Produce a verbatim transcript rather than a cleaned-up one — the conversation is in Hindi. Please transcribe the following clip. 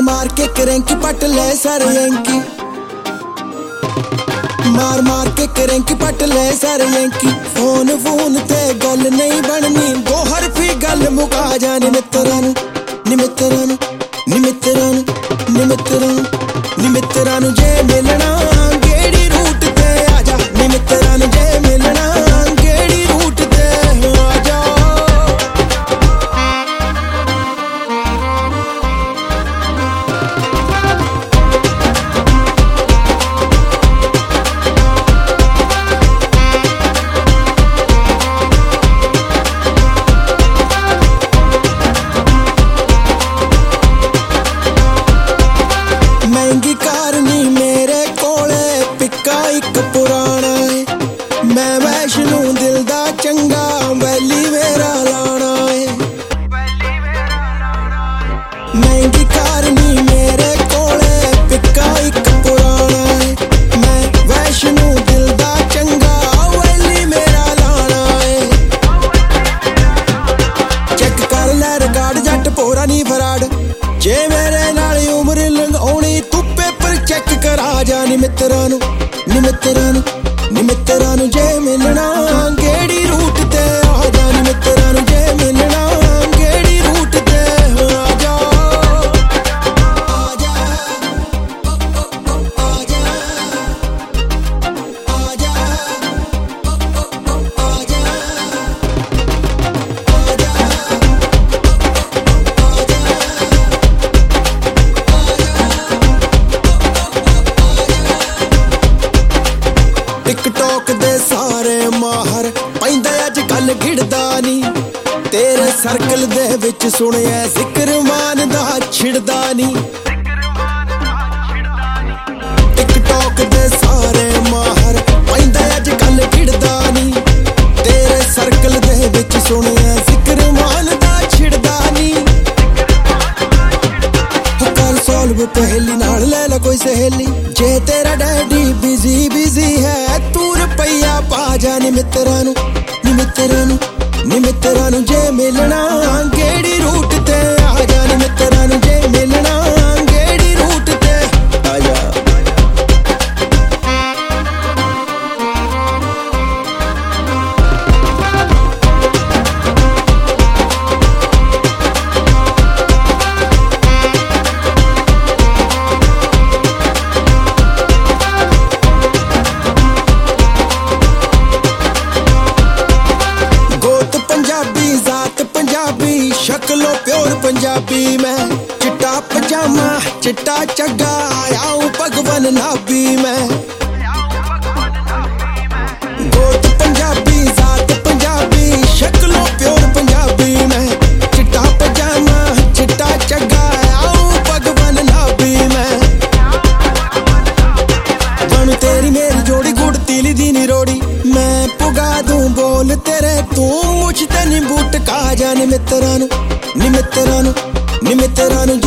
मार के करेंकी पट ले सर यंकी, मार मार के करेंकी पट ले सर यंकी। फोन फोन ते गल नहीं बननी, दो हरफी गल मुका जाने मित्रा नू नी मित्रा नू नी मित्रा नू नी मित्रा नू नी मित्रा नू जे मिलना गेड़ी रूट ते आजा नी मित्रा नू जे मिलना गेड़ी रूट ते आजा। महंगी कार नी मेरे कोले, पिक्का इक पुराना है। मैं वैष्णो दिल दा चंगा, वैली मेरा लाना है। महंगी कार नी मेरे कोले, पिक्का इक पुराना है। मैं वैष्णो दिल दा चंगा, वैली मेरा लाना है। चेक कर ले रिकॉर्ड जट पोरा नी फराड, जे मेरे नाल उम्र लंघाउणी तू पेपर चेक करा जा नी मित्रा नू नी मित्रा नू नी मित्रा नू जे मिलना गेड़ी रूट ते आ जा नी मित्रा नू जे मिलना गेड़ी रूट ते आ जा। आ जा आ जा आ जा आ जा टिकटॉक दे सारे माहर पैंदा अज कल गिड़दा नी, तेरे सर्कल दे विच सुनिया जिक्र मान दा छिड़दा नी। टिकटॉक दे सारे माहर पैंदा अज कल गिड़दा नी, तेरे सर्कल दे विच सुनिया जिक्र मान दा छिड़दा नी। कर सॉल्व पहेली नाल ले ला कोई सहेली, जे तेरा डैडी बिजी बिजी है तू रुपया पा जा नी मित्रा नू नी मित्रा नू नी मित्रा नू जे मिलना गेड़ी रूट ते आ जा नी मित्रा नू जे मिलना गेड़ी रूट ते आ जा। शक्लो प्योर पंजाबी मैं, चिट्टा पजामा चिट्टा चग्गा आया भगवन नाबी मैं। गोत पंजाबी जात पंजाबी, शक्लो प्योर पंजाबी मैं, चिट्टा पजामा चिट्टा चग्गा आया भगवन नाबी मैं। बन तेरी मेरी जोड़ी गुड़ तीली दी नी रोड़ी, मैं पुगा दूं बोल तेरे तू मुझ ते नी बूट का जा नी मित्रा नू नी मित्रा नू नी मित्रा नू